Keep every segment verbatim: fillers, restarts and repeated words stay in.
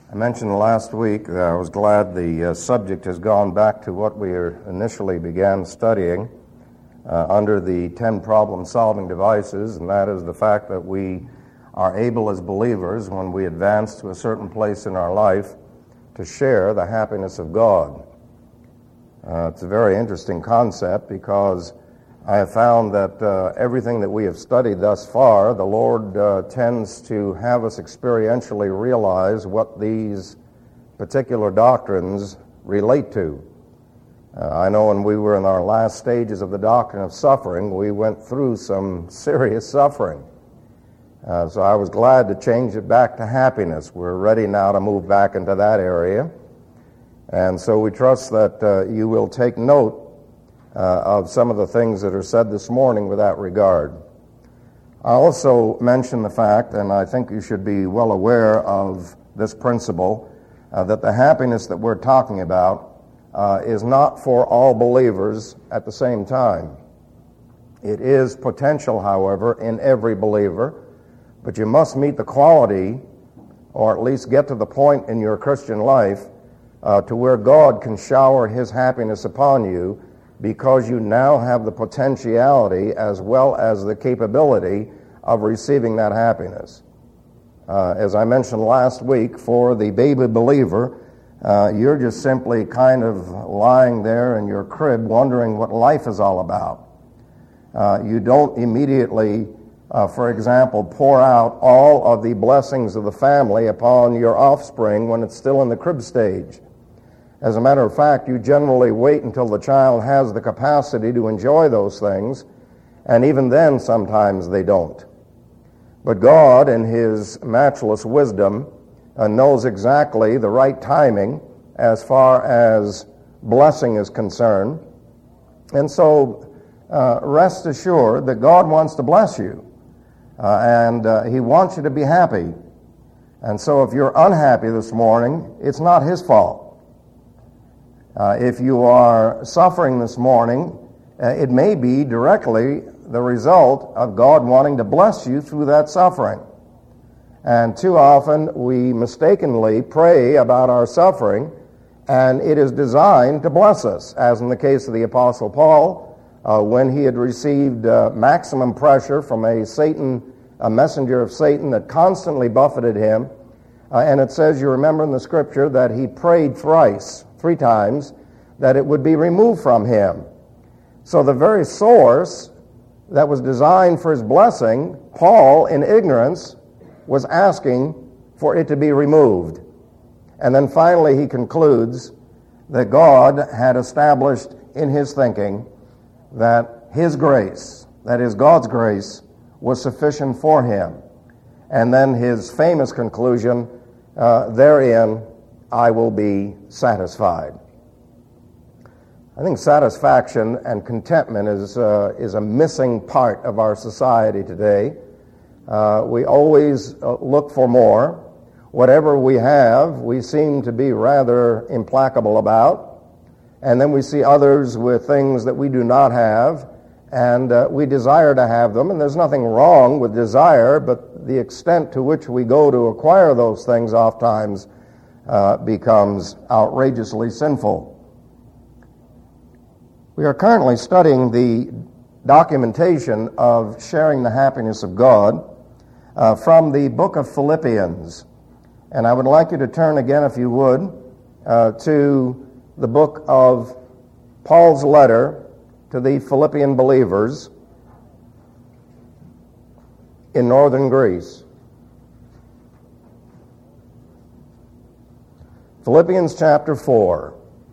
I mentioned last week that I was glad the uh, subject has gone back to what we initially began studying uh, under the ten problem-solving devices, and that is the fact that we are able as believers, when we advance to a certain place in our life, to share the happiness of God. Uh, it's a very interesting concept because I have found that uh, everything that we have studied thus far, the Lord uh, tends to have us experientially realize what these particular doctrines relate to. Uh, I know when we were in our last stages of the doctrine of suffering, we went through some serious suffering. Uh, so I was glad to change it back to happiness. We're ready now to move back into that area. And so we trust that uh, you will take note Uh, of some of the things that are said this morning with that regard. I also mention the fact, and I think you should be well aware of this principle, uh, that the happiness that we're talking about uh, is not for all believers at the same time. It is potential, however, in every believer, but you must meet the quality, or at least get to the point in your Christian life uh, to where God can shower His happiness upon you, because you now have the potentiality as well as the capability of receiving that happiness. Uh, as I mentioned last week, for the baby believer, uh, you're just simply kind of lying there in your crib wondering what life is all about. Uh, you don't immediately, uh, for example, pour out all of the blessings of the family upon your offspring when it's still in the crib stage. As a matter of fact, you generally wait until the child has the capacity to enjoy those things, and even then sometimes they don't. But God, in His matchless wisdom, uh, knows exactly the right timing as far as blessing is concerned. And so uh, rest assured that God wants to bless you, uh, and uh, He wants you to be happy. And so if you're unhappy this morning, it's not His fault. Uh, if you are suffering this morning, uh, it may be directly the result of God wanting to bless you through that suffering. And too often we mistakenly pray about our suffering, and it is designed to bless us, as in the case of the Apostle Paul, uh, when he had received uh, maximum pressure from a Satan, a messenger of Satan that constantly buffeted him. Uh, and it says, you remember in the scripture, that he prayed thrice, three times, that it would be removed from him. So the very source that was designed for his blessing, Paul, in ignorance, was asking for it to be removed. And then finally he concludes that God had established in his thinking that his grace, that is God's grace, was sufficient for him. And then his famous conclusion, uh, therein I will be satisfied. I think satisfaction and contentment is uh, is a missing part of our society today. Uh, we always uh, look for more. Whatever we have, we seem to be rather implacable about. And then we see others with things that we do not have, and uh, we desire to have them. And there's nothing wrong with desire, but the extent to which we go to acquire those things oftentimes Uh, becomes outrageously sinful. We are currently studying the documentation of sharing the happiness of God uh, from the book of Philippians. And I would like you to turn again, if you would, uh, to the book of Paul's letter to the Philippian believers in northern Greece. Philippians chapter four.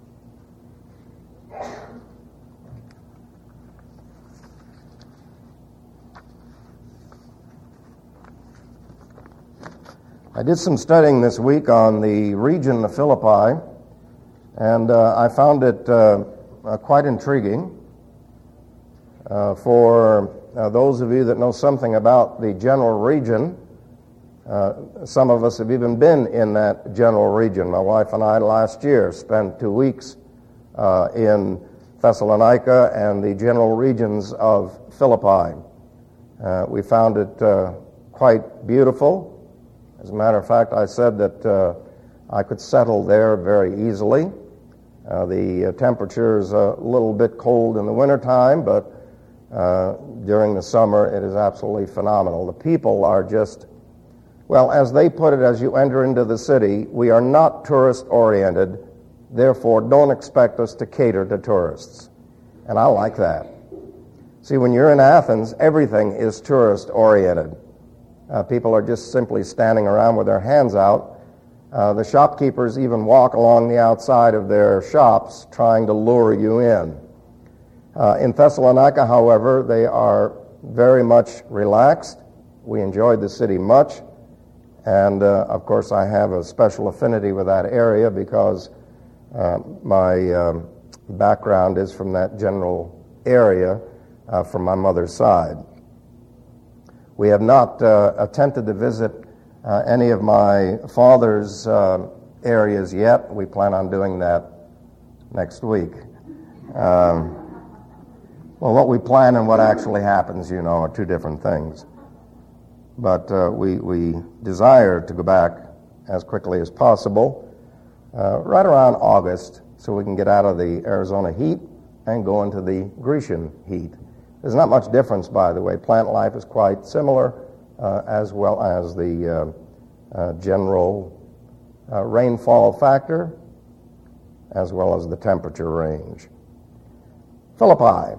I did some studying this week on the region of Philippi, and uh, I found it uh, uh, quite intriguing. Uh, for uh, those of you that know something about the general region, Uh, some of us have even been in that general region. My wife and I last year spent two weeks uh, in Thessalonica and the general regions of Philippi. Uh, we found it uh, quite beautiful. As a matter of fact, I said that uh, I could settle there very easily. Uh, the uh, temperature is a little bit cold in the wintertime, but uh, during the summer it is absolutely phenomenal. The people are just, well, as they put it, as you enter into the city, we are not tourist-oriented, therefore don't expect us to cater to tourists. And I like that. See, when you're in Athens, everything is tourist-oriented. Uh, people are just simply standing around with their hands out. Uh, the shopkeepers even walk along the outside of their shops trying to lure you in. Uh, in Thessalonica, however, they are very much relaxed. We enjoyed the city much. And, uh, of course, I have a special affinity with that area because uh, my um, background is from that general area uh, from my mother's side. We have not uh, attempted to visit Uh, any of my father's uh, areas yet. We plan on doing that next week. Um, well, what we plan and what actually happens, you know, are two different things. But uh, we, we desire to go back as quickly as possible, uh, right around August, so we can get out of the Arizona heat and go into the Grecian heat. There's not much difference, by the way. Plant life is quite similar, Uh, as well as the uh, uh, general uh, rainfall factor, as well as the temperature range. Philippi.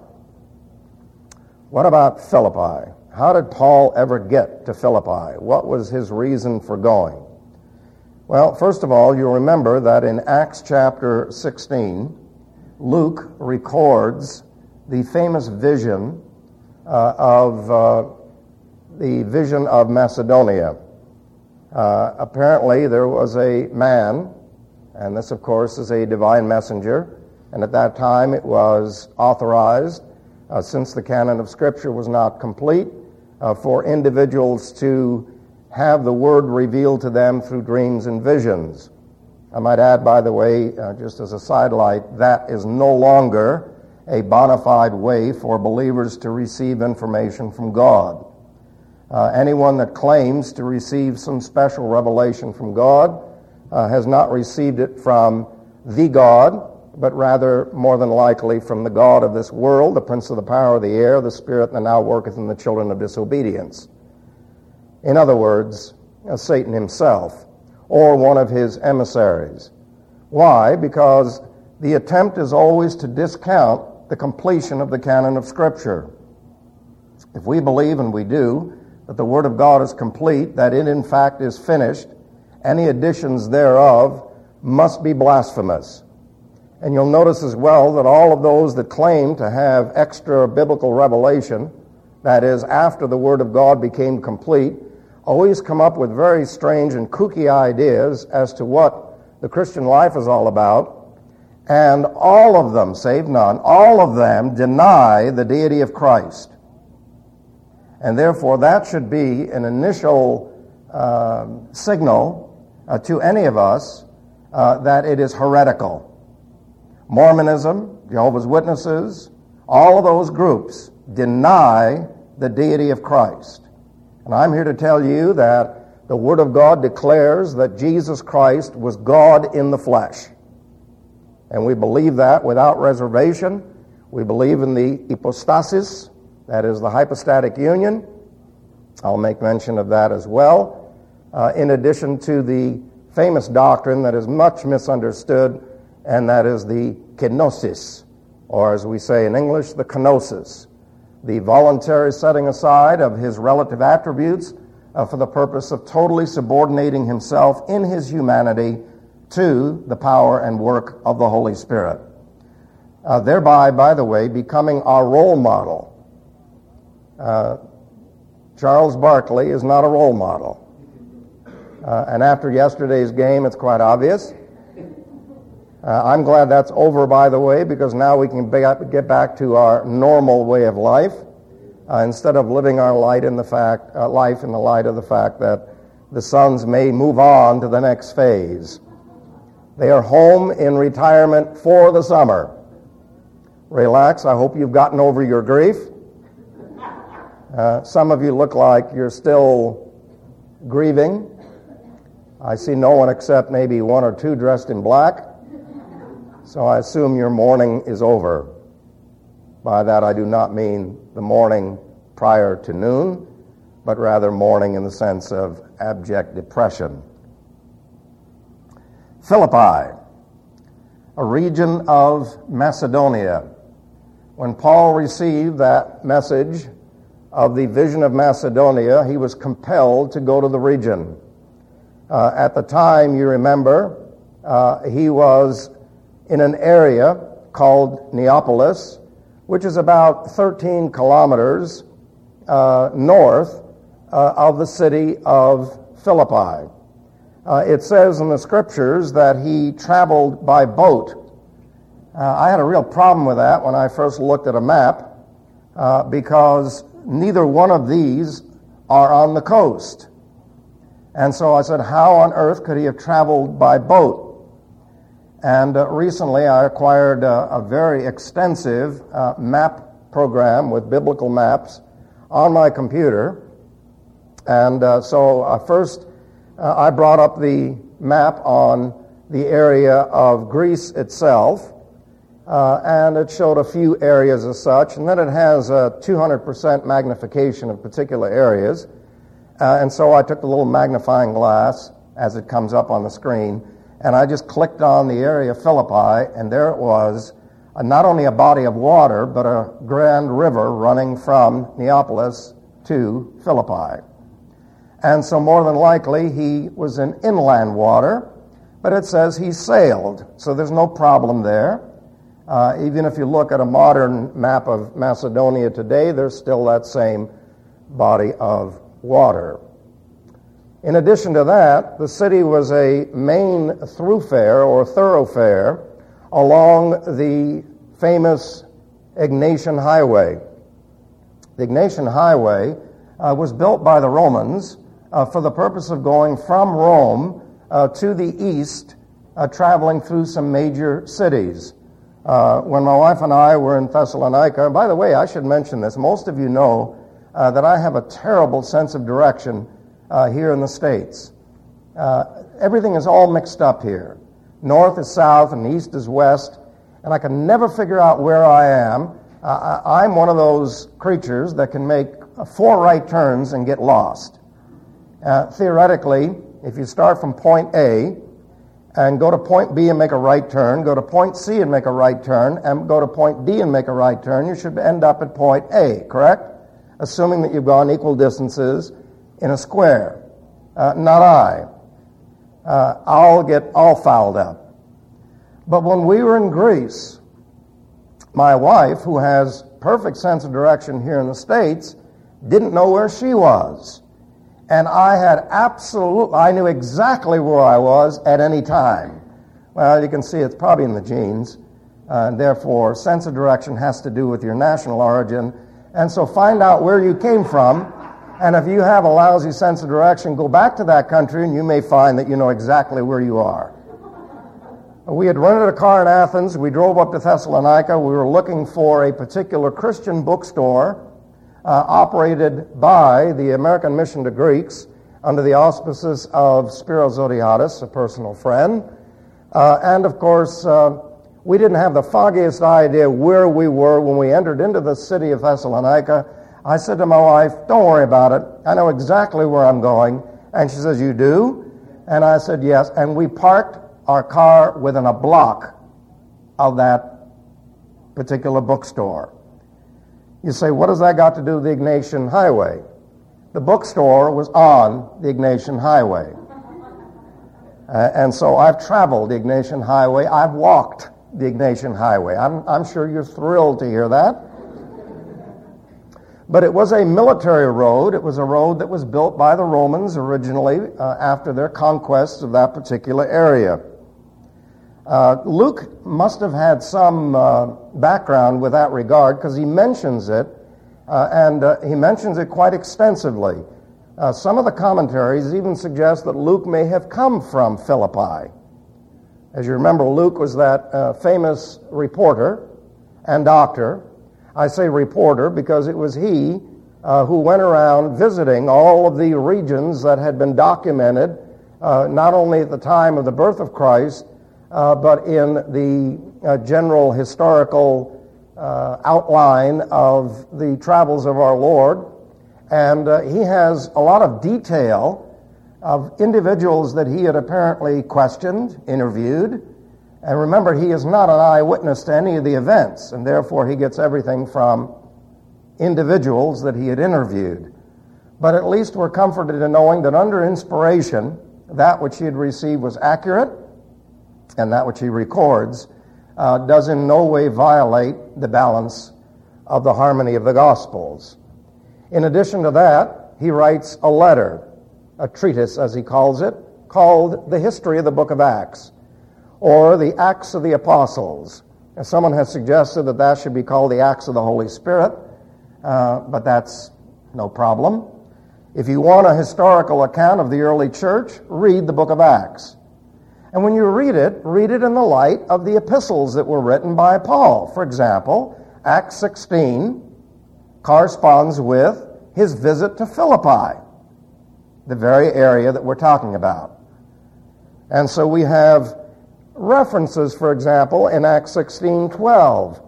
What about Philippi? How did Paul ever get to Philippi? What was his reason for going? Well, first of all, you'll remember that in Acts chapter sixteen, Luke records the famous vision uh, of uh, the vision of Macedonia. Uh, apparently there was a man, and this of course is a divine messenger, and at that time it was authorized, uh, since the canon of Scripture was not complete, uh, for individuals to have the word revealed to them through dreams and visions. I might add, by the way, uh, just as a sidelight, that is no longer a bona fide way for believers to receive information from God. Uh, anyone that claims to receive some special revelation from God uh, has not received it from the God, but rather, more than likely, from the God of this world, the prince of the power of the air, the spirit that now worketh in the children of disobedience. In other words, uh, Satan himself, or one of his emissaries. Why? Because the attempt is always to discount the completion of the canon of Scripture. If we believe, and we do, that the Word of God is complete, that it in fact is finished, any additions thereof must be blasphemous. And you'll notice as well that all of those that claim to have extra biblical revelation, that is, after the Word of God became complete, always come up with very strange and kooky ideas as to what the Christian life is all about, and all of them, save none, all of them deny the deity of Christ. And therefore, that should be an initial uh, signal uh, to any of us uh, that it is heretical. Mormonism, Jehovah's Witnesses, all of those groups deny the deity of Christ. And I'm here to tell you that the Word of God declares that Jesus Christ was God in the flesh. And we believe that without reservation. We believe in the hypostasis, that is the hypostatic union. I'll make mention of that as well. Uh, in addition to the famous doctrine that is much misunderstood, and that is the kenosis, or as we say in English, the kenosis, the voluntary setting aside of his relative attributes uh, for the purpose of totally subordinating himself in his humanity to the power and work of the Holy Spirit. Uh, thereby, by the way, becoming our role model. Uh, Charles Barkley is not a role model. Uh, and after yesterday's game, it's quite obvious. Uh, I'm glad that's over, by the way, because now we can be, get back to our normal way of life uh, instead of living our light in the fact, uh, life in the light of the fact that the Suns may move on to the next phase. They are home in retirement for the summer. Relax. I hope you've gotten over your grief. Uh, some of you look like you're still grieving. I see no one except maybe one or two dressed in black, so I assume your morning is over. By that I do not mean the morning prior to noon, but rather morning in the sense of abject depression. Philippi, a region of Macedonia. When Paul received that message of the vision of Macedonia, he was compelled to go to the region. Uh, at the time, you remember, uh, he was in an area called Neapolis, which is about thirteen kilometers uh, north uh, of the city of Philippi. Uh, it says in the scriptures that he traveled by boat. Uh, I had a real problem with that when I first looked at a map uh, because neither one of these are on the coast. And so I said, how on earth could he have traveled by boat? And uh, recently I acquired uh, a very extensive uh, map program with biblical maps on my computer. And uh, so uh, first uh, I brought up the map on the area of Greece itself, uh, and it showed a few areas as such, and then it has a two hundred percent magnification of particular areas. Uh, and so I took the little magnifying glass as it comes up on the screen, and I just clicked on the area of Philippi, and there it was, uh, not only a body of water, but a grand river running from Neapolis to Philippi. And so more than likely he was in inland water, but it says he sailed, so there's no problem there. Uh, even if you look at a modern map of Macedonia today, there's still that same body of water. In addition to that, the city was a main thoroughfare or thoroughfare along the famous Egnatian Highway. The Egnatian Highway uh, was built by the Romans uh, for the purpose of going from Rome uh, to the east, uh, traveling through some major cities. Uh, when my wife and I were in Thessalonica, by the way, I should mention this, most of you know Uh, that I have a terrible sense of direction uh, here in the States. Uh, everything is all mixed up here. North is south and east is west, and I can never figure out where I am. Uh, I'm one of those creatures that can make four right turns and get lost. Uh, theoretically, if you start from point A and go to point B and make a right turn, go to point C and make a right turn, and go to point D and make a right turn, you should end up at point A, correct? Assuming that you've gone equal distances in a square. Uh, not I. Uh, I'll get all fouled up. But when we were in Greece, my wife, who has perfect sense of direction here in the States, didn't know where she was. And I had absolute, I knew exactly where I was at any time. Well, you can see it's probably in the genes. Uh, and therefore, sense of direction has to do with your national origin. And so find out where you came from, and if you have a lousy sense of direction, go back to that country and you may find that you know exactly where you are. We had rented a car in Athens. We drove up to Thessalonica. We were looking for a particular Christian bookstore uh, operated by the American Mission to Greeks under the auspices of Spiros Zodhiates, a personal friend. Uh, and of course, uh, we didn't have the foggiest idea where we were when we entered into the city of Thessalonica. I said to my wife, don't worry about it. I know exactly where I'm going. And she says, you do? And I said, yes. And we parked our car within a block of that particular bookstore. You say, what does that got to do with the Egnatian Highway? The bookstore was on the Egnatian Highway. Uh, and so I've traveled the Egnatian Highway. I've walked the Egnatian Highway. I'm, I'm sure you're thrilled to hear that. But it was a military road. It was a road that was built by the Romans originally uh, after their conquests of that particular area. Uh, Luke must have had some uh, background with that regard because he mentions it, uh, and uh, he mentions it quite extensively. Uh, some of the commentaries even suggest that Luke may have come from Philippi. As you remember, Luke was that uh, famous reporter and doctor. I say reporter because it was he uh, who went around visiting all of the regions that had been documented uh, not only at the time of the birth of Christ, uh, but in the uh, general historical uh, outline of the travels of our Lord. And uh, he has a lot of detail of individuals that he had apparently questioned, interviewed. And remember, he is not an eyewitness to any of the events, and therefore he gets everything from individuals that he had interviewed. But at least we're comforted in knowing that under inspiration, that which he had received was accurate, and that which he records uh, does in no way violate the balance of the harmony of the Gospels. In addition to that, he writes a letter, a treatise as he calls it, called The History of the Book of Acts, or the Acts of the Apostles. Now, someone has suggested that that should be called the Acts of the Holy Spirit, uh, but that's no problem. If you want a historical account of the early church, read the book of Acts. And when you read it, read it in the light of the epistles that were written by Paul. For example, Acts sixteen corresponds with his visit to Philippi, the very area that we're talking about. And so we have references, for example, in Acts sixteen twelve.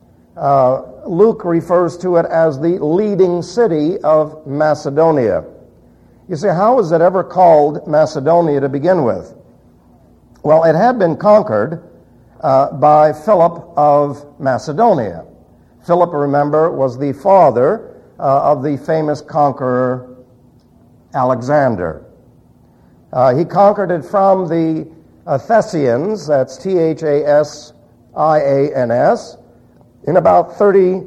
Uh, Luke refers to it as the leading city of Macedonia. You say, how was it ever called Macedonia to begin with? Well, it had been conquered uh, by Philip of Macedonia. Philip, remember, was the father uh, of the famous conqueror Alexander. Uh, he conquered it from the uh, Thessians, that's T H A S I A N S, in about thirty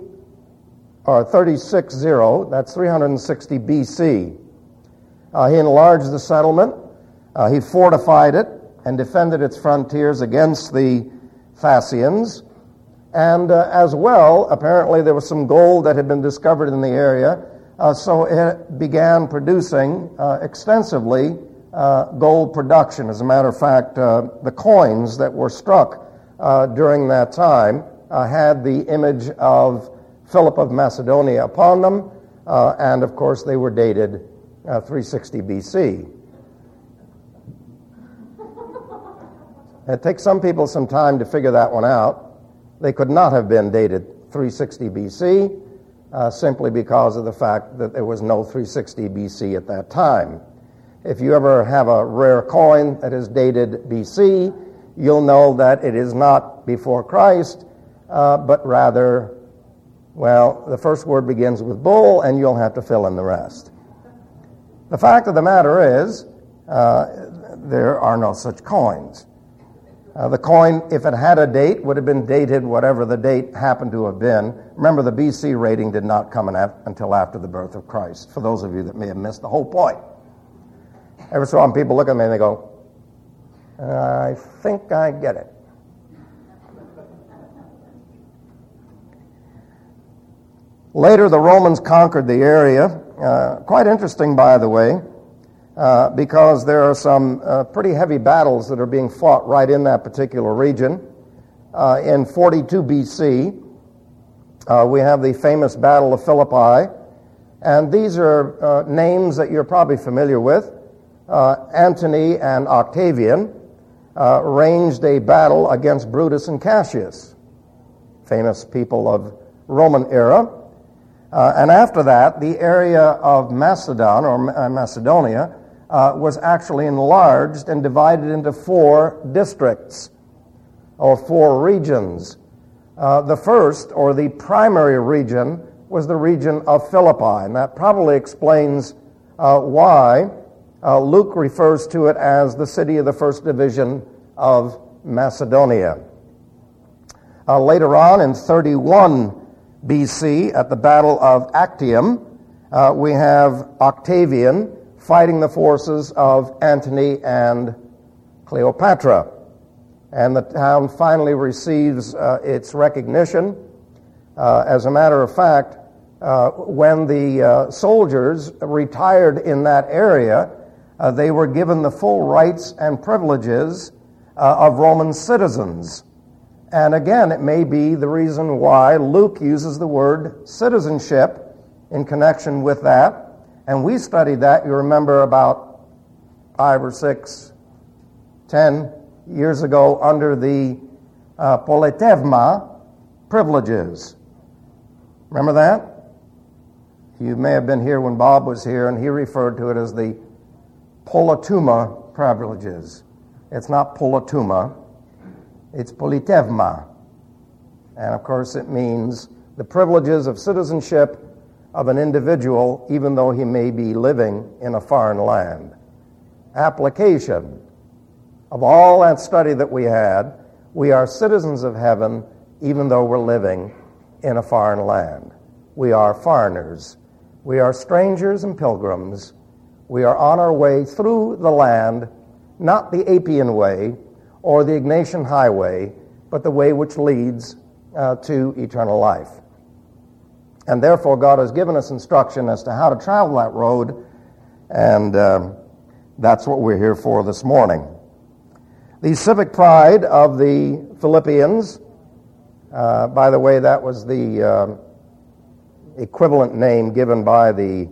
or thirty-six zero, that's three hundred sixty B C. Uh, he enlarged the settlement, uh, he fortified it, and defended its frontiers against the Thessians. And uh, as well, apparently there was some gold that had been discovered in the area, uh, so it began producing uh, extensively uh, gold production. As a matter of fact, uh, the coins that were struck uh, during that time uh, had the image of Philip of Macedonia upon them, uh, and of course they were dated uh, three sixty B C. It takes some people some time to figure that one out. They could not have been dated three sixty B C uh, simply because of the fact that there was no three sixty B C at that time. If you ever have a rare coin that is dated B C, you'll know that it is not before Christ, uh, but rather, well, the first word begins with bull, and you'll have to fill in the rest. The fact of the matter is, uh, there are no such coins. Uh, the coin, if it had a date, would have been dated whatever the date happened to have been. Remember, the B C rating did not come in af- until after the birth of Christ, for those of you that may have missed the whole point. Every so often people look at me and they go, I think I get it. Later, the Romans conquered the area. Uh, quite interesting, by the way. Uh, because there are some uh, pretty heavy battles that are being fought right in that particular region. Uh, in forty-two B C, uh, we have the famous Battle of Philippi, and these are uh, names that you're probably familiar with. Uh, Antony and Octavian uh, arranged a battle against Brutus and Cassius, famous people of Roman era. Uh, and after that, the area of Macedon, or uh, Macedonia, Uh, was actually enlarged and divided into four districts, or four regions. Uh, the first, or the primary region, was the region of Philippi, and that probably explains uh, why uh, Luke refers to it as the city of the first division of Macedonia. Uh, later on, in thirty-one B C, at the Battle of Actium, uh, we have Octavian fighting the forces of Antony and Cleopatra. And the town finally receives uh, its recognition. Uh, as a matter of fact, uh, when the uh, soldiers retired in that area, uh, they were given the full rights and privileges uh, of Roman citizens. And again, it may be the reason why Luke uses the word citizenship in connection with that. And we studied that, you remember, about five or six, ten years ago under the uh, politevma privileges. Remember that? You may have been here when Bob was here, and he referred to it as the polituma privileges. It's not polituma, it's politevma. And of course it means the privileges of citizenship of an individual, even though he may be living in a foreign land. Application of all that study that we had, we are citizens of heaven, even though we're living in a foreign land. We are foreigners. We are strangers and pilgrims. We are on our way through the land, not the Appian Way or the Ignatian Highway, but the way which leads uh, to eternal life. And therefore, God has given us instruction as to how to travel that road, and um, that's what we're here for this morning. The civic pride of the Philippians, uh, by the way, that was the uh, equivalent name given by the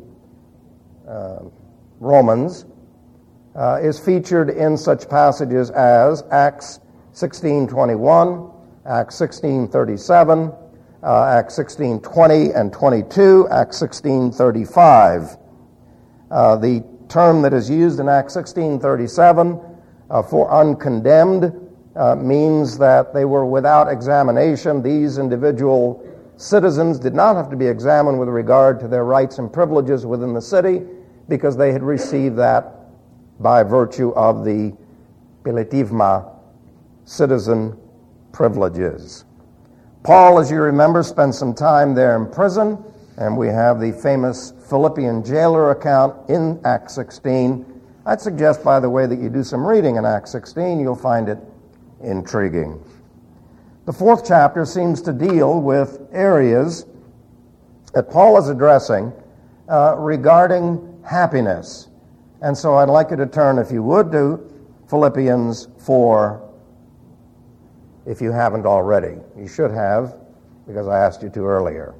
uh, Romans, uh, is featured in such passages as Acts sixteen twenty-one, Acts sixteen thirty-seven, uh, Acts sixteen twenty and twenty-two, Acts sixteen thirty-five. Uh, the term that is used in Acts sixteen thirty-seven uh, for uncondemned uh, means that they were without examination. These individual citizens did not have to be examined with regard to their rights and privileges within the city, because they had received that by virtue of the politivma, citizen privileges. Paul, as you remember, spent some time there in prison, and we have the famous Philippian jailer account in Acts sixteen. I'd suggest, by the way, that you do some reading in Acts sixteen. You'll find it intriguing. The fourth chapter seems to deal with areas that Paul is addressing uh, regarding happiness. And so I'd like you to turn, if you would, to Philippians four, if you haven't already. You should have, because I asked you to earlier.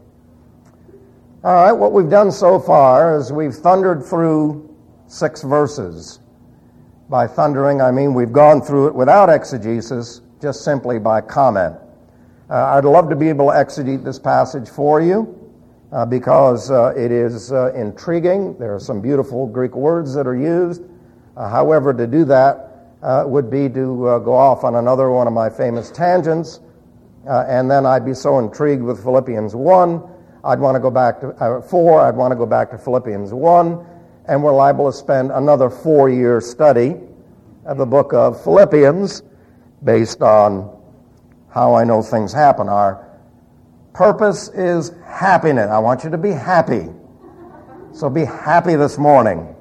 All right, what we've done so far is we've thundered through six verses. By thundering, I mean we've gone through it without exegesis, just simply by comment. Uh, I'd love to be able to exegete this passage for you, uh, because uh, it is uh, intriguing. There are some beautiful Greek words that are used. Uh, however, to do that uh, would be to uh, go off on another one of my famous tangents, uh, and then I'd be so intrigued with Philippians one, I'd want to go back to uh, four, I'd want to go back to Philippians one, and we're liable to spend another four-year study of the book of Philippians based on how I know things happen. Our purpose is happiness. I want you to be happy. So be happy this morning.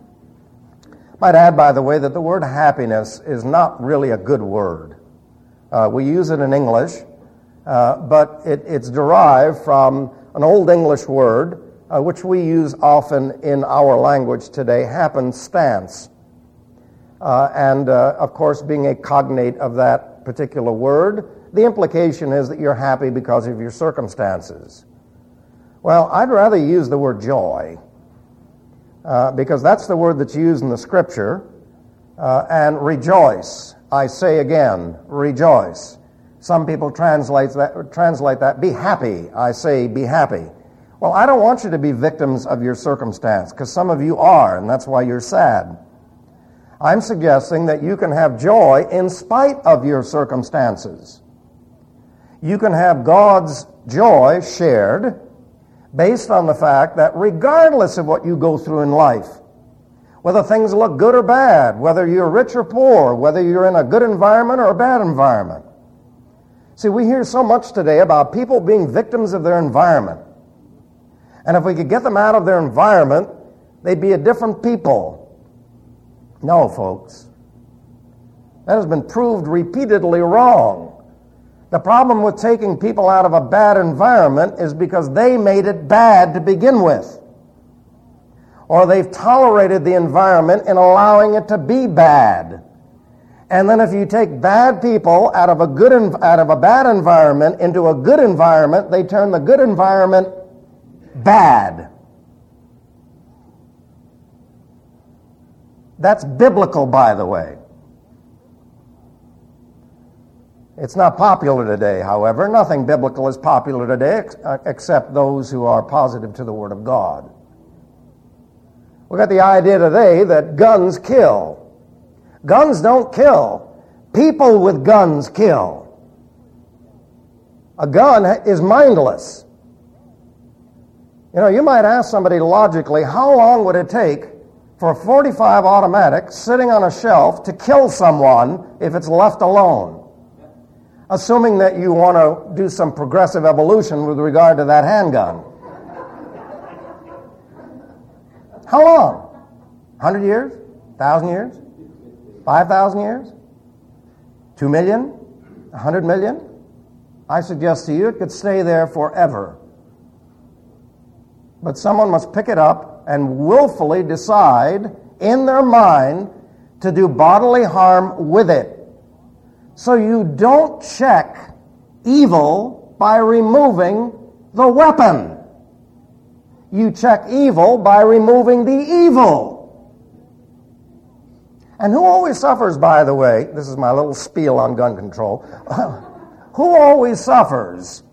Might add, by the way, that the word happiness is not really a good word. Uh, we use it in English, uh, but it, it's derived from an Old English word, uh, which we use often in our language today, happenstance. Uh, and, uh, of course, being a cognate of that particular word, the implication is that you're happy because of your circumstances. Well, I'd rather use the word joy, uh, because that's the word that's used in the Scripture, uh, and rejoice. I say again, rejoice. Some people translate that, translate that, be happy. I say, be happy. Well, I don't want you to be victims of your circumstance, because some of you are, and that's why you're sad. I'm suggesting that you can have joy in spite of your circumstances. You can have God's joy shared based on the fact that regardless of what you go through in life, whether things look good or bad, whether you're rich or poor, whether you're in a good environment or a bad environment. See, we hear so much today about people being victims of their environment. And if we could get them out of their environment, they'd be a different people. No, folks. That has been proved repeatedly wrong. The problem with taking people out of a bad environment is because they made it bad to begin with. Or they've tolerated the environment in allowing it to be bad. And then if you take bad people out of a good out of a bad environment into a good environment, they turn the good environment bad. That's biblical, by the way. It's not popular today, however. Nothing biblical is popular today ex- except those who are positive to the Word of God. We got the idea today that guns kill. Guns don't kill. People with guns kill. A gun is mindless. You know, you might ask somebody logically, how long would it take for a forty-five automatic sitting on a shelf to kill someone if it's left alone? Assuming that you want to do some progressive evolution with regard to that handgun. How long? one hundred years? one thousand years? five thousand years? two million? one hundred million? I suggest to you it could stay there forever. But someone must pick it up and willfully decide in their mind to do bodily harm with it. So you don't check evil by removing the weapon. You check evil by removing the evil. And who always suffers, by the way, this is my little spiel on gun control, who always suffers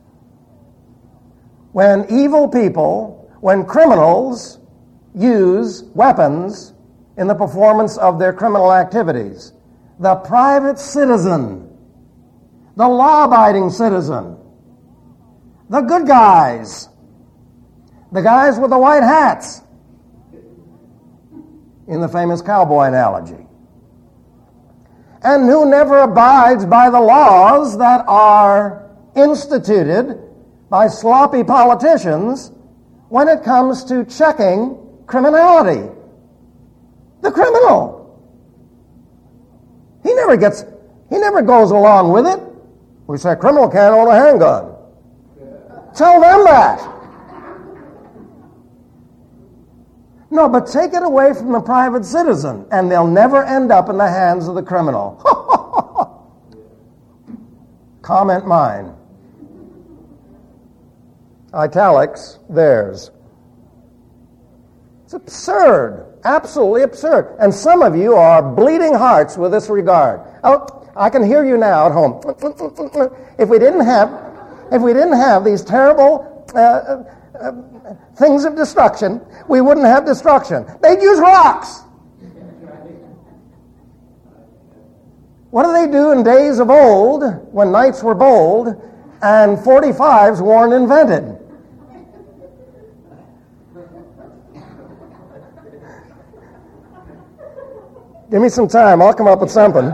when evil people, when criminals use weapons in the performance of their criminal activities? The private citizen, the law-abiding citizen, the good guys, the guys with the white hats, in the famous cowboy analogy, and who never abides by the laws that are instituted by sloppy politicians when it comes to checking criminality. The criminal. He never gets, he never goes along with it. We say, criminal can't own a handgun. Tell them that. No, but take it away from the private citizen, and they'll never end up in the hands of the criminal. Comment mine. Italics, theirs. It's absurd. Absolutely absurd. And some of you are bleeding hearts with this regard. Oh, I can hear you now at home. If we didn't have, if we didn't have these terrible uh, uh, things of destruction, we wouldn't have destruction. They'd use rocks. What do they do in days of old when knights were bold and forty-fives weren't invented? Give me some time. I'll come up with something.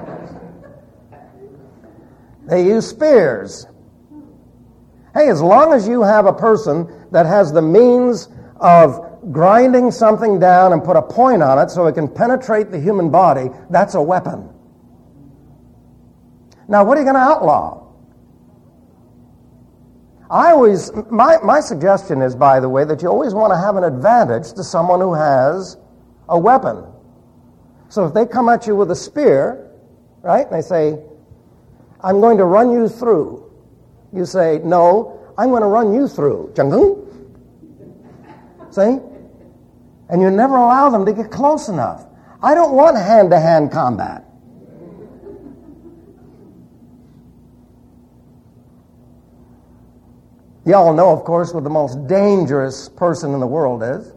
They use spears. Hey, as long as you have a person that has the means of grinding something down and put a point on it so it can penetrate the human body, that's a weapon. Now, what are you going to outlaw? I always, my, my suggestion is, by the way, that you always want to have an advantage to someone who has a weapon. So if they come at you with a spear, right, and they say, I'm going to run you through. You say, no, I'm going to run you through. See? And you never allow them to get close enough. I don't want hand-to-hand combat. You all know, of course, what the most dangerous person in the world is.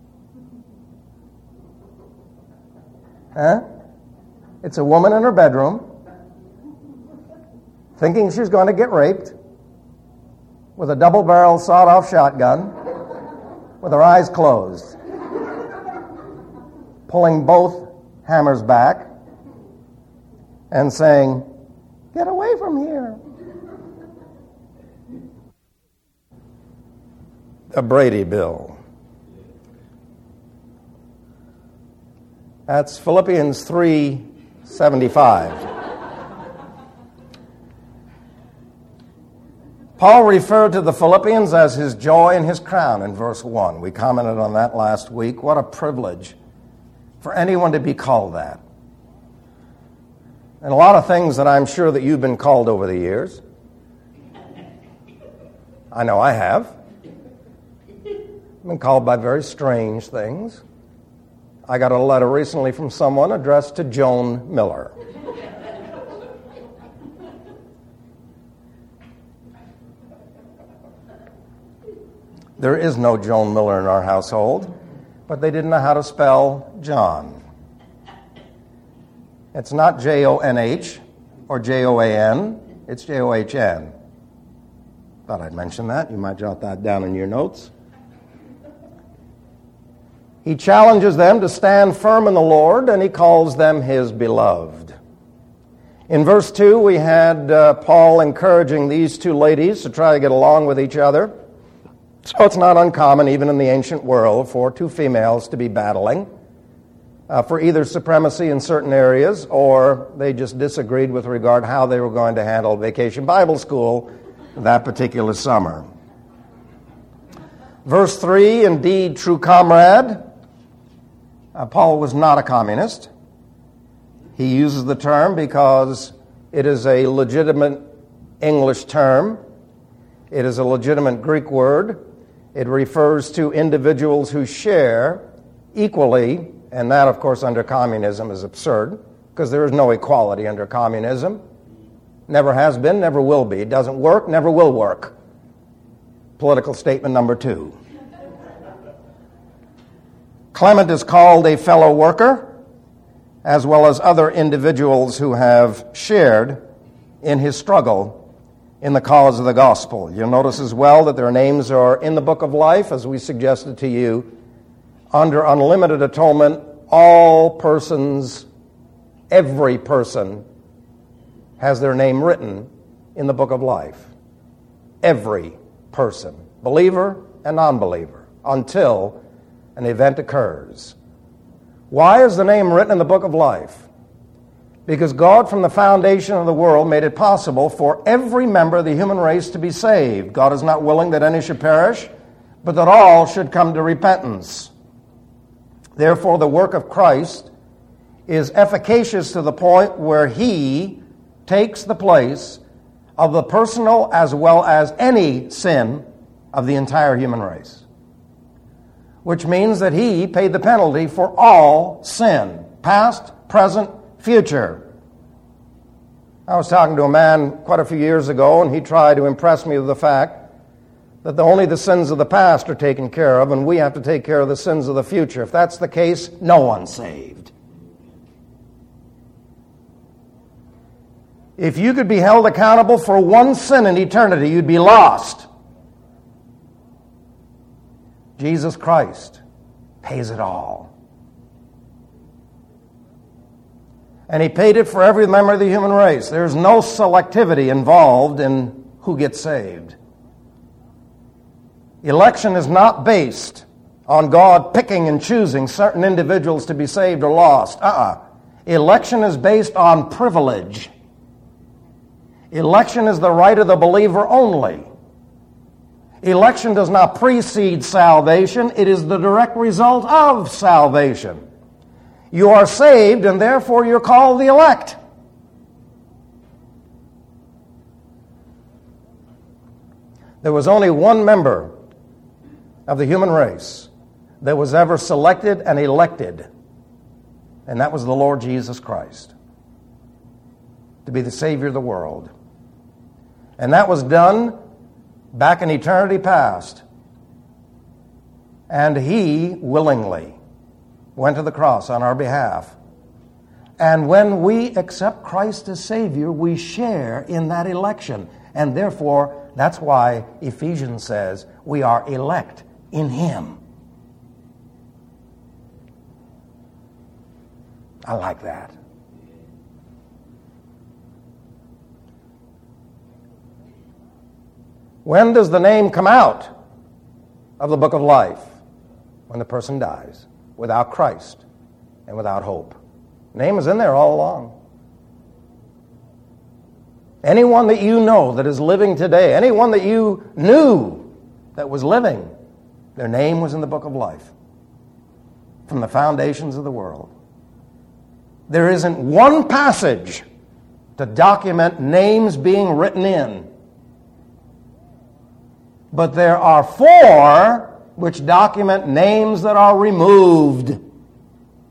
Huh? It's a woman in her bedroom thinking she's going to get raped with a double-barrel sawed-off shotgun with her eyes closed, pulling both hammers back and saying, get away from here. The Brady Bill. That's Philippians three seventy-five. Paul referred to the Philippians as his joy and his crown in verse one. We commented on that last week. What a privilege for anyone to be called that. And a lot of things that I'm sure that you've been called over the years. I know I have. I've been called by very strange things. I got a letter recently from someone addressed to Joan Miller. There is no Joan Miller in our household, but they didn't know how to spell John. It's not J O N H or J O A N, it's J O H N. Thought I'd mention that. You might jot that down in your notes. He challenges them to stand firm in the Lord, and he calls them his beloved. In verse two, we had uh, Paul encouraging these two ladies to try to get along with each other. So it's not uncommon, even in the ancient world, for two females to be battling uh, for either supremacy in certain areas, or they just disagreed with regard to how they were going to handle Vacation Bible School that particular summer. Verse three, indeed, true comrade. Uh, Paul was not a communist. He uses the term because it is a legitimate English term. It is a legitimate Greek word. It refers to individuals who share equally, and that, of course, under communism is absurd, because there is no equality under communism. Never has been, never will be. It doesn't work, never will work. Political statement number two. Clement is called a fellow worker, as well as other individuals who have shared in his struggle in the cause of the gospel. You'll notice as well that their names are in the book of life, as we suggested to you. Under unlimited atonement, all persons, every person, has their name written in the book of life. Every person, believer and non-believer, until an event occurs. Why is the name written in the book of life? Because God, from the foundation of the world, made it possible for every member of the human race to be saved. God is not willing that any should perish, but that all should come to repentance. Therefore, the work of Christ is efficacious to the point where he takes the place of the personal as well as any sin of the entire human race. Which means that he paid the penalty for all sin, past, present, future. I was talking to a man quite a few years ago, and he tried to impress me with the fact that the, only the sins of the past are taken care of, and we have to take care of the sins of the future. If that's the case, no one's saved. If you could be held accountable for one sin in eternity, you'd be lost. Jesus Christ pays it all. And he paid it for every member of the human race. There's no selectivity involved in who gets saved. Election is not based on God picking and choosing certain individuals to be saved or lost. Uh-uh. Election is based on privilege. Election is the right of the believer only. Election does not precede salvation. It is the direct result of salvation. You are saved, and therefore you're called the elect. There was only one member of the human race that was ever selected and elected, and that was the Lord Jesus Christ, to be the Savior of the world. And that was done back in eternity past. And he willingly went to the cross on our behalf. And when we accept Christ as Savior, we share in that election. And therefore, that's why Ephesians says we are elect in him. I like that. When does the name come out of the book of life? When the person dies, without Christ and without hope. Name is in there all along. Anyone that you know that is living today, anyone that you knew that was living, their name was in the book of life from the foundations of the world. There isn't one passage to document names being written in. But there are four which document names that are removed.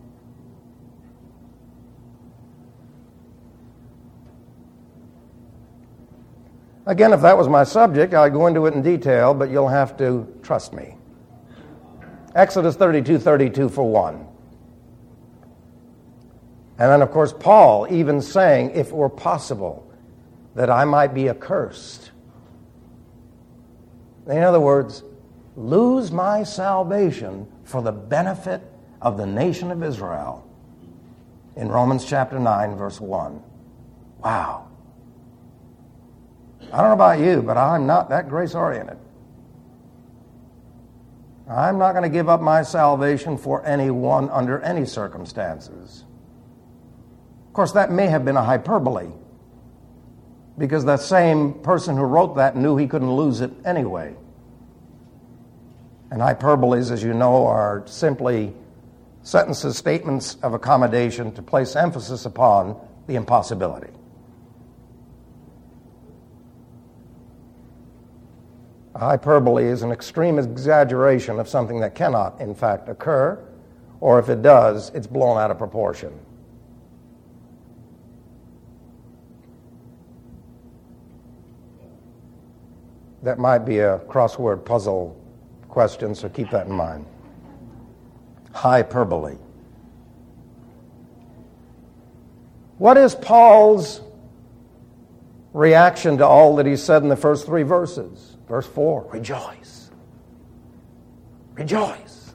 Again, if that was my subject, I'd go into it in detail, but you'll have to trust me. Exodus thirty-two thirty-two for one. And then, of course, Paul even saying, if it were possible, that I might be accursed. In other words, lose my salvation for the benefit of the nation of Israel. In Romans chapter nine, verse one. Wow. I don't know about you, but I'm not that grace-oriented. I'm not going to give up my salvation for anyone under any circumstances. Of course, that may have been a hyperbole, because that same person who wrote that knew he couldn't lose it anyway. And hyperboles, as you know, are simply sentences, statements of accommodation to place emphasis upon the impossibility. A hyperbole is an extreme exaggeration of something that cannot, in fact, occur, or if it does, it's blown out of proportion. That might be a crossword puzzle question, so keep that in mind. Hyperbole. What is Paul's reaction to all that he said in the first three verses? Verse four, rejoice. Rejoice.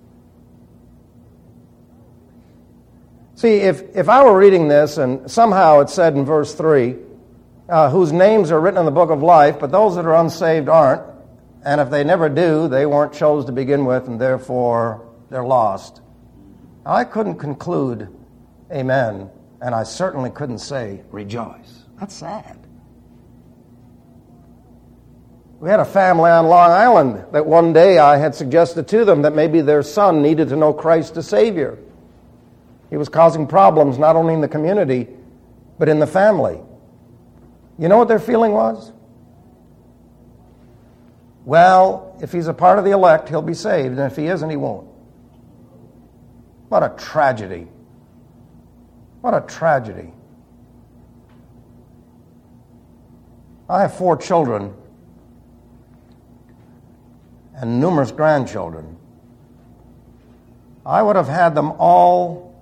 See, if, if I were reading this and somehow it said in verse three, Uh, whose names are written in the book of life, but those that are unsaved aren't. And if they never do, they weren't chose to begin with, and therefore they're lost. I couldn't conclude, amen, and I certainly couldn't say, rejoice. That's sad. We had a family on Long Island that one day I had suggested to them that maybe their son needed to know Christ as Savior. He was causing problems not only in the community, but in the family. You know what their feeling was? Well, if he's a part of the elect, he'll be saved, and if he isn't, he won't. What a tragedy. What a tragedy. I have four children and numerous grandchildren. I would have had them all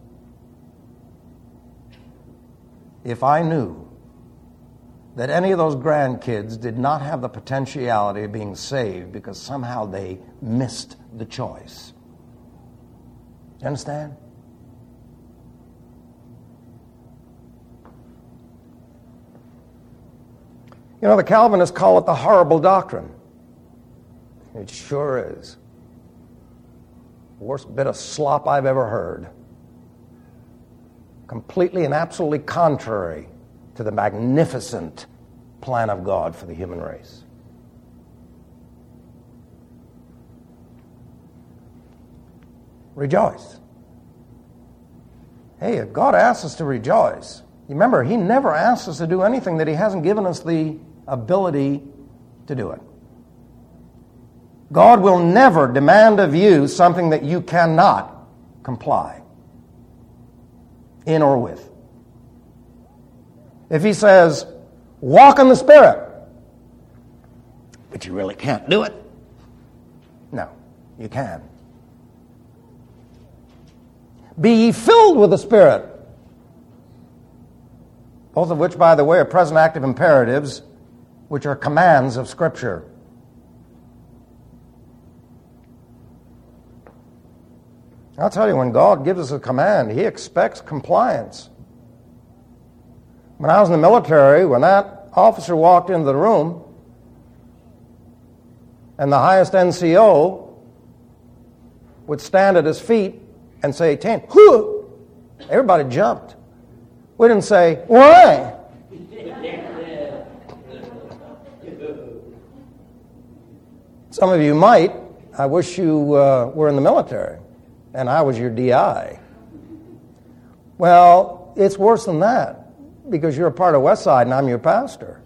if I knew that any of those grandkids did not have the potentiality of being saved because somehow they missed the choice. You understand? You know, the Calvinists call it the horrible doctrine. It sure is. Worst bit of slop I've ever heard. Completely and absolutely contrary to the magnificent plan of God for the human race. Rejoice. Hey, if God asks us to rejoice, remember, He never asks us to do anything that He hasn't given us the ability to do it. God will never demand of you something that you cannot comply in or with. If He says, walk in the Spirit, but you really can't do it, no, you can. Be ye filled with the Spirit, both of which, by the way, are present active imperatives, which are commands of Scripture. I'll tell you, when God gives us a command, He expects compliance. When I was in the military, when that officer walked into the room and the highest N C O would stand at his feet and say, ten, whoo! Everybody jumped. We didn't say, why? Some of you might. I wish you uh, were in the military and I was your D I. Well, it's worse than that, because you're a part of Westside and I'm your pastor.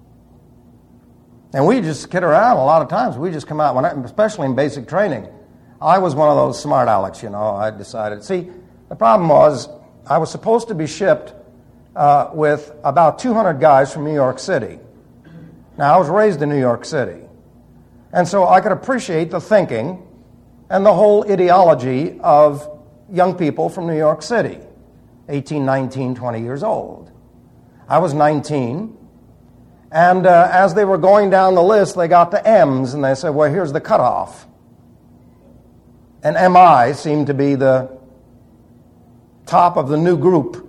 And we just kid around a lot of times. We just come out, when I, especially in basic training. I was one of those smart alecks, you know. I decided. See, the problem was I was supposed to be shipped uh, with about two hundred guys from New York City. Now, I was raised in New York City. And so I could appreciate the thinking and the whole ideology of young people from New York City, eighteen, nineteen, twenty years old. I was nineteen, and uh, as they were going down the list, they got to M's, and they said, well, here's the cutoff. And M I seemed to be the top of the new group.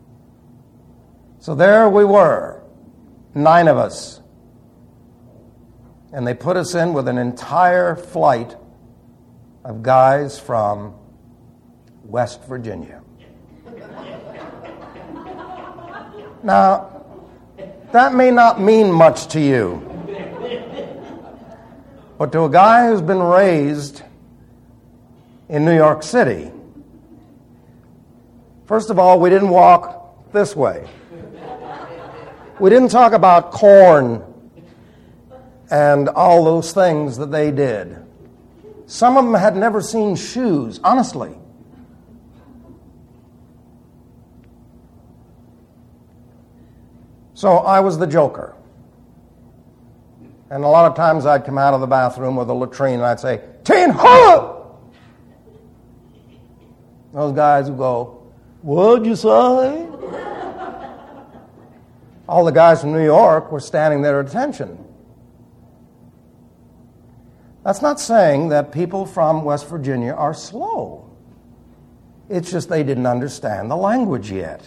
So there we were, nine of us. And they put us in with an entire flight of guys from West Virginia. Now, that may not mean much to you, but to a guy who's been raised in New York City, first of all, we didn't walk this way. We didn't talk about corn and all those things that they did. Some of them had never seen shoes, honestly. So I was the joker. And a lot of times I'd come out of the bathroom or the latrine and I'd say, Teen Ho! Those guys would go, what'd you say? All the guys from New York were standing there at attention. That's not saying that people from West Virginia are slow. It's just they didn't understand the language yet.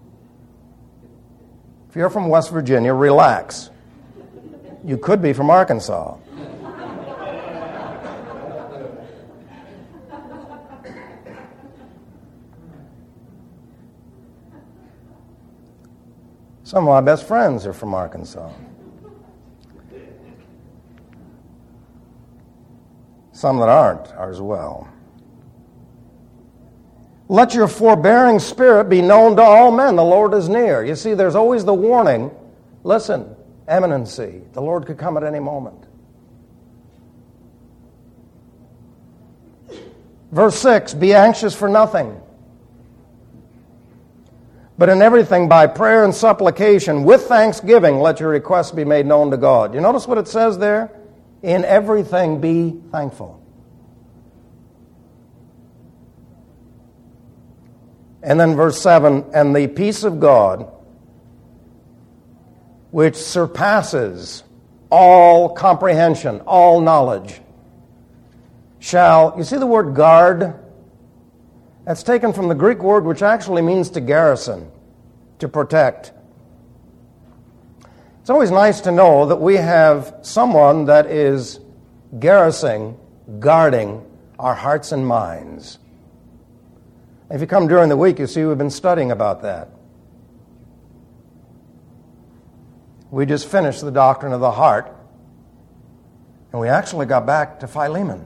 If you're from West Virginia, relax. You could be from Arkansas. Some of my best friends are from Arkansas. Some that aren't are as well. Let your forbearing spirit be known to all men. The Lord is near. You see, there's always the warning. Listen, eminency. The Lord could come at any moment. Verse six, be anxious for nothing, but in everything by prayer and supplication, with thanksgiving, let your requests be made known to God. You notice what it says there? In everything be thankful. And then verse seven, and the peace of God, which surpasses all comprehension, all knowledge, shall, you see the word guard? That's taken from the Greek word which actually means to garrison, to protect. It's always nice to know that we have someone that is garrisoning, guarding our hearts and minds. If you come during the week, you see we've been studying about that. We just finished the doctrine of the heart, and we actually got back to Philemon.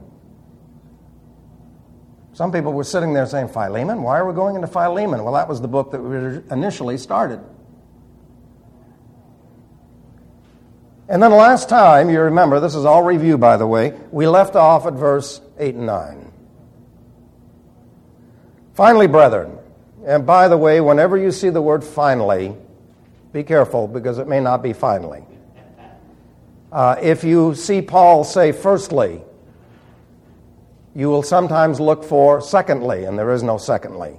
Some people were sitting there saying, Philemon? Why are we going into Philemon? Well, that was the book that we initially started. And then last time, you remember, this is all review, by the way, we left off at verse eight and nine. Finally, brethren, and by the way, whenever you see the word finally, be careful because it may not be finally. Uh, if you see Paul say firstly, you will sometimes look for secondly, and there is no secondly.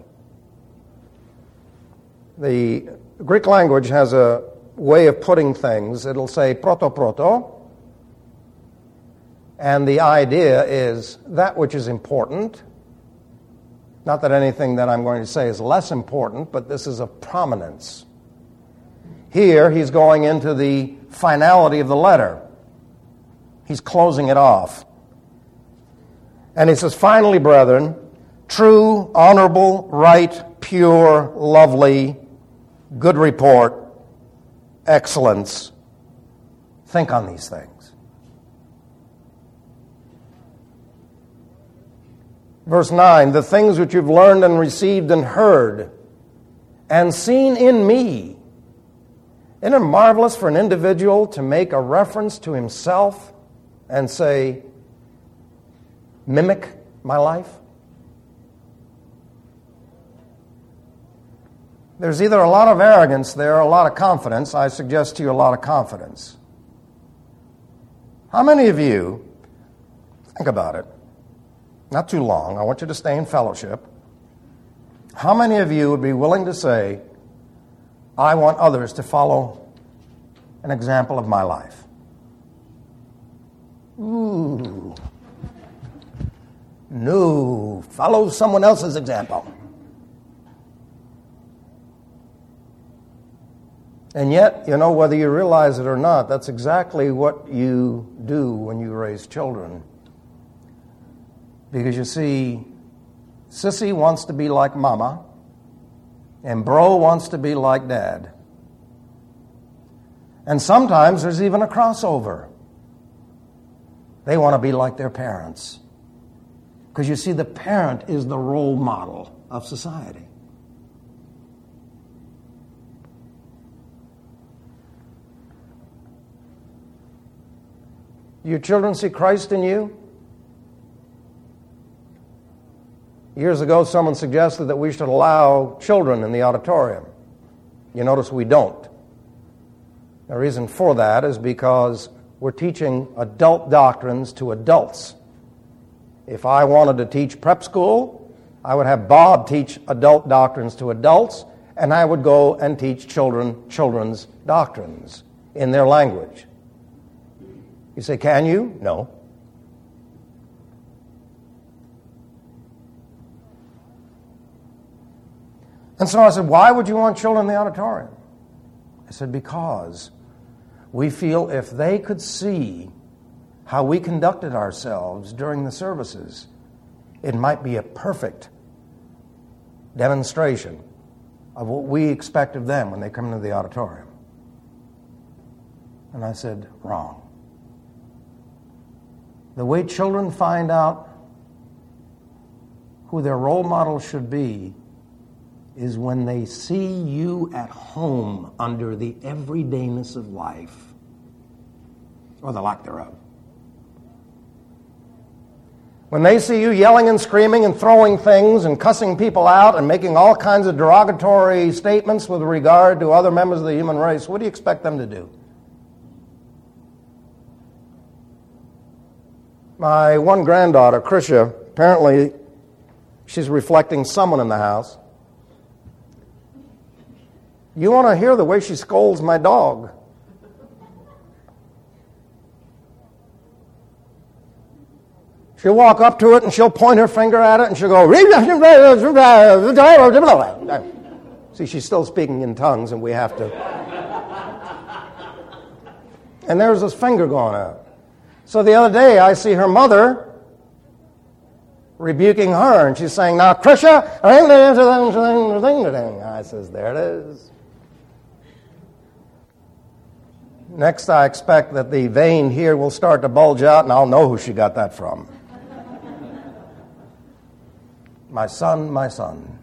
The Greek language has a way of putting things. It'll say proto proto, and the idea is that which is important. Not that anything that I'm going to say is less important, but this is of prominence. Here, he's going into the finality of the letter. He's closing it off. And he says, finally, brethren, true, honorable, right, pure, lovely, good report, excellence. Think on these things. Verse nine, the things which you've learned and received and heard and seen in me. Isn't it marvelous for an individual to make a reference to himself and say, mimic my life? There's either a lot of arrogance there or a lot of confidence. I suggest to you a lot of confidence. How many of you, think about it, not too long, I want you to stay in fellowship. How many of you would be willing to say, I want others to follow an example of my life? Ooh. No, follow someone else's example. And yet, you know, whether you realize it or not, that's exactly what you do when you raise children. Because you see, Sissy wants to be like Mama, and Bro wants to be like Dad. And sometimes there's even a crossover. They want to be like their parents. Because you see, the parent is the role model of society. Your children see Christ in you? Years ago, someone suggested that we should allow children in the auditorium. You notice we don't. The reason for that is because we're teaching adult doctrines to adults. If I wanted to teach prep school, I would have Bob teach adult doctrines to adults, and I would go and teach children children's doctrines in their language. You say, can you? No. And so I said, why would you want children in the auditorium? I said, because we feel if they could see how we conducted ourselves during the services, it might be a perfect demonstration of what we expect of them when they come into the auditorium. And I said, wrong. The way children find out who their role model should be is when they see you at home under the everydayness of life, or the lack thereof. When they see you yelling and screaming and throwing things and cussing people out and making all kinds of derogatory statements with regard to other members of the human race, what do you expect them to do? My one granddaughter, Krisha, apparently she's reflecting someone in the house. You want to hear the way she scolds my dog. She'll walk up to it and she'll point her finger at it and she'll go, see, she's still speaking in tongues and we have to. And there's this finger going out. So the other day I see her mother rebuking her and she's saying, now Krisha, I says, there it is. Next, I expect that the vein here will start to bulge out, and I'll know who she got that from. My son, my son.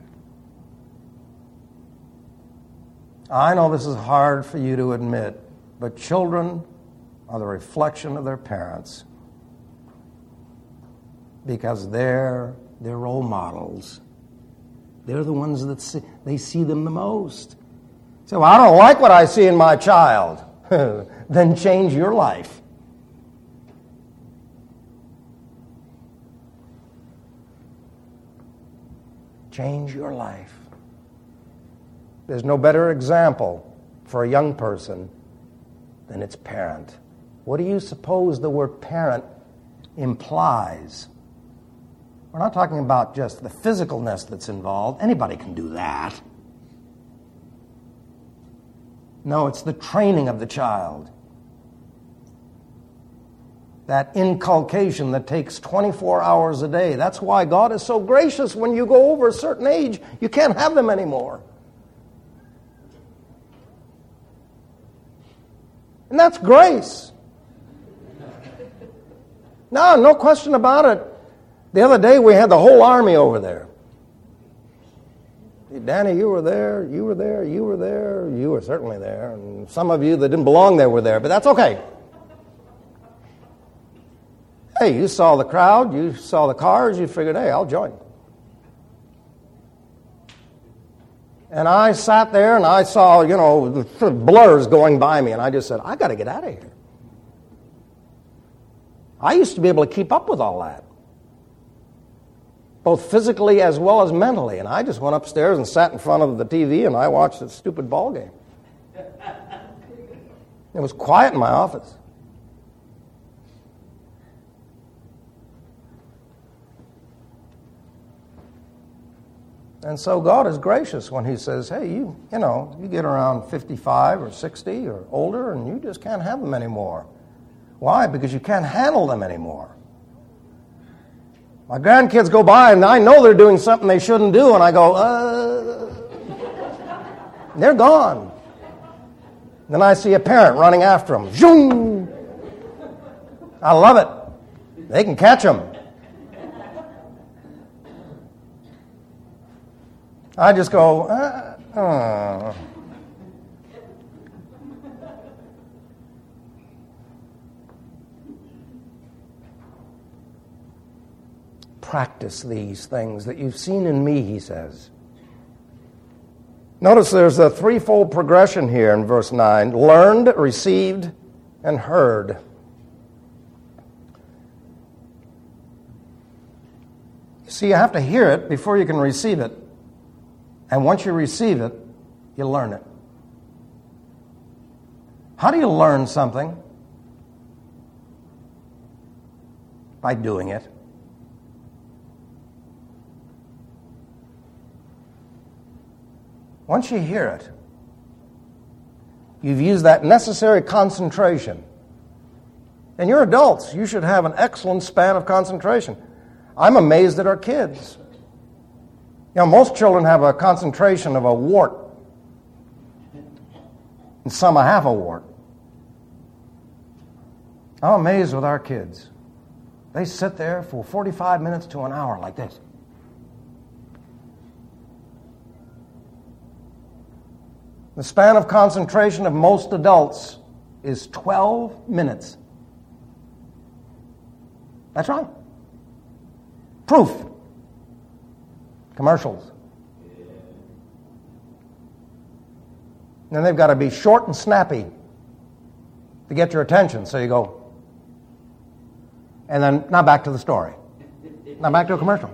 I know this is hard for you to admit, but children are the reflection of their parents because they're their role models. They're the ones that see, they see them the most. So I don't like what I see in my child. Then change your life. Change your life. There's no better example for a young person than its parent. What do you suppose the word parent implies? We're not talking about just the physicalness that's involved. Anybody can do that. No, it's the training of the child. That inculcation that takes twenty-four hours a day. That's why God is so gracious when you go over a certain age. You can't have them anymore. And that's grace. No, no question about it. The other day we had the whole army over there. Danny, you were there, you were there, you were there, you were certainly there. And some of you that didn't belong there were there, but that's okay. Hey, you saw the crowd, you saw the cars, you figured, hey, I'll join. And I sat there and I saw, you know, the blurs going by me, and I just said, I got to get out of here. I used to be able to keep up with all that, both physically as well as mentally. And I just went upstairs and sat in front of the T V and I watched the stupid ball game. It was quiet in my office. And so God is gracious when he says, hey, you, you know, you get around fifty-five or sixty or older and you just can't have them anymore. Why? Because you can't handle them anymore. My grandkids go by and I know they're doing something they shouldn't do, and I go, uh, they're gone. Then I see a parent running after them. Zoom! I love it. They can catch them. I just go, uh, uh. Practice these things that you've seen in me, he says. Notice there's a threefold progression here in verse nine. Learned, received, and heard. You see, you have to hear it before you can receive it. And once you receive it, you learn it. How do you learn something? By doing it. Once you hear it, you've used that necessary concentration. And you're adults. You should have an excellent span of concentration. I'm amazed at our kids. You know, most children have a concentration of a wart, and some a half a wart. I'm amazed with our kids. They sit there for forty-five minutes to an hour like this. The span of concentration of most adults is twelve minutes. That's right. Proof. Commercials. And they've got to be short and snappy to get your attention. So you go, and then now back to the story. Now back to a commercial.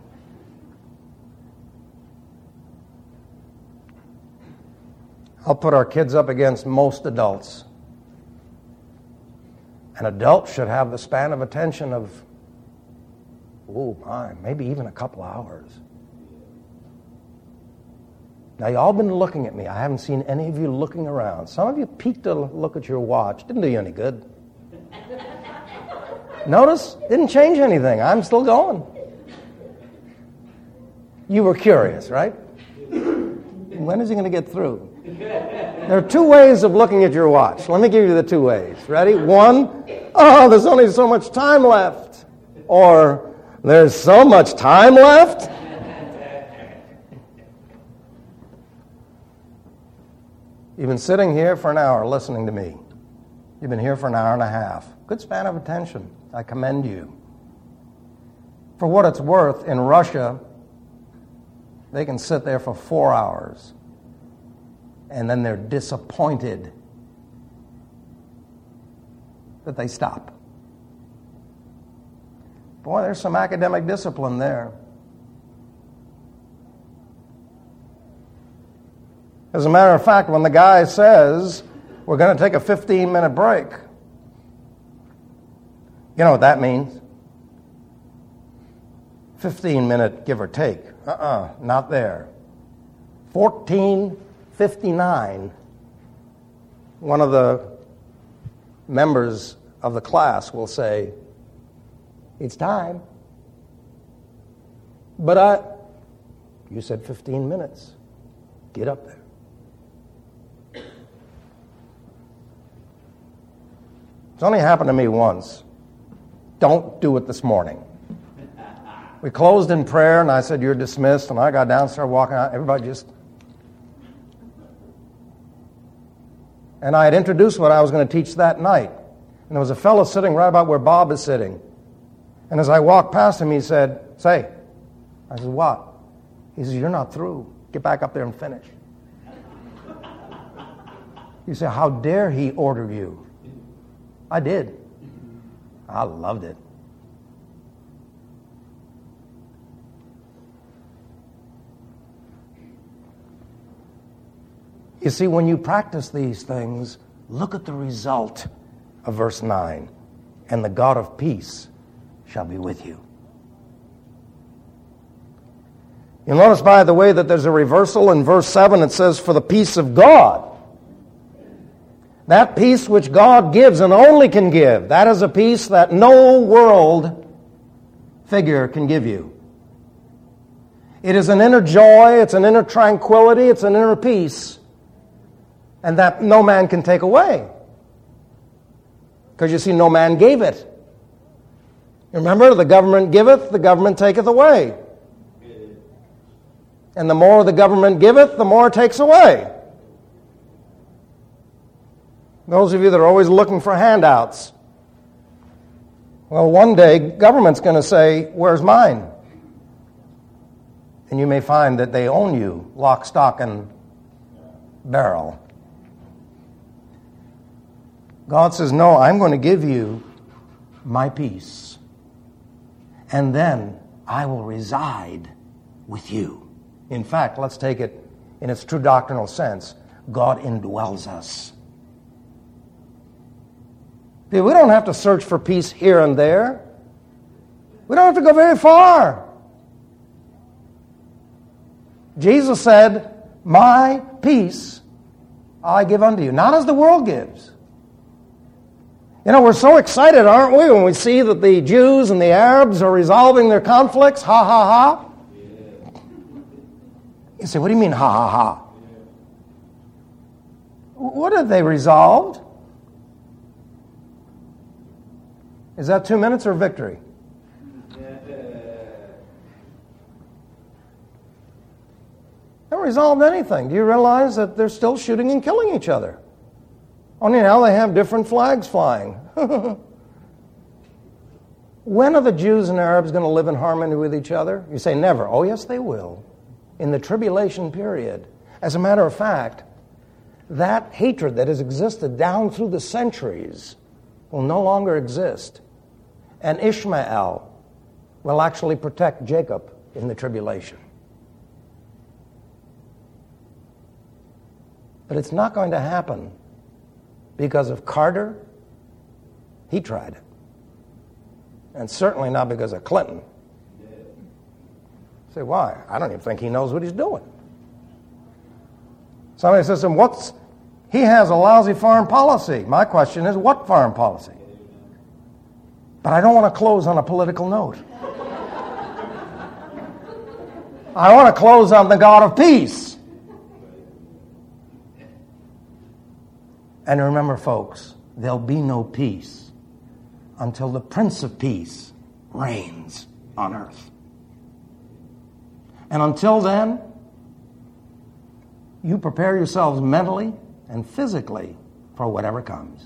I'll put our kids up against most adults. An adult should have the span of attention of, oh my, maybe even a couple hours. Now, you all been looking at me. I haven't seen any of you looking around. Some of you peeked to look at your watch. Didn't do you any good. Notice? Didn't change anything. I'm still going. You were curious, right? When is he going to get through? There are two ways of looking at your watch. Let me give you the two ways. Ready? One, oh, there's only so much time left. Or, there's so much time left. You've been sitting here for an hour listening to me. You've been here for an hour and a half. Good span of attention. I commend you. For what it's worth, in Russia, they can sit there for four hours. And then they're disappointed that they stop. Boy, there's some academic discipline there. As a matter of fact, when the guy says, we're going to take a fifteen-minute break, you know what that means? fifteen-minute give or take. Uh-uh, not there. fourteen fifty-nine, one of the members of the class will say, it's time. But I, you said fifteen minutes. Get up there. It's only happened to me once. Don't do it this morning. We closed in prayer, and I said, you're dismissed, and I got down, started walking out. Everybody just... And I had introduced what I was going to teach that night. And there was a fellow sitting right about where Bob is sitting. And as I walked past him, he said, say. I said, what? He says, you're not through. Get back up there and finish. You say, how dare he order you? I did. I loved it. You see, when you practice these things, look at the result of verse nine. And the God of peace shall be with you. You'll notice, by the way, that there's a reversal in verse seven. It says, for the peace of God. That peace which God gives and only can give. That is a peace that no world figure can give you. It is an inner joy, it's an inner tranquility, it's an inner peace. And that no man can take away. Because you see, no man gave it. Remember, the government giveth, the government taketh away. And the more the government giveth, the more it takes away. Those of you that are always looking for handouts, well, one day, government's going to say, where's mine? And you may find that they own you, lock, stock, and barrel. God says, no, I'm going to give you my peace. And then I will reside with you. In fact, let's take it in its true doctrinal sense. God indwells us. We don't have to search for peace here and there. We don't have to go very far. Jesus said, my peace I give unto you, not as the world gives. You know, we're so excited, aren't we, when we see that the Jews and the Arabs are resolving their conflicts? Ha, ha, ha. Yeah. You say, what do you mean, ha, ha, ha? Yeah. What have they resolved? Is that two minutes or victory? Yeah. They haven't resolved anything. Do you realize that they're still shooting and killing each other? Only now they have different flags flying. When are the Jews and Arabs going to live in harmony with each other? You say never. Oh, yes, they will. In the tribulation period. As a matter of fact, that hatred that has existed down through the centuries will no longer exist. And Ishmael will actually protect Jacob in the tribulation. But it's not going to happen because of Carter. He tried it. And certainly not because of Clinton. Say, why? I don't even think he knows what he's doing. Somebody says to him, what's, he has a lousy foreign policy. My question is, what foreign policy? But I don't want to close on a political note. I want to close on the God of peace. And remember, folks, there'll be no peace until the Prince of Peace reigns on earth. And until then, you prepare yourselves mentally and physically for whatever comes.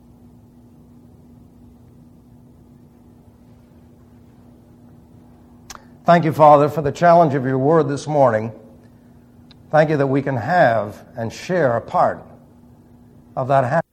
Thank you, Father, for the challenge of your word this morning. Thank you that we can have and share a part of that happiness.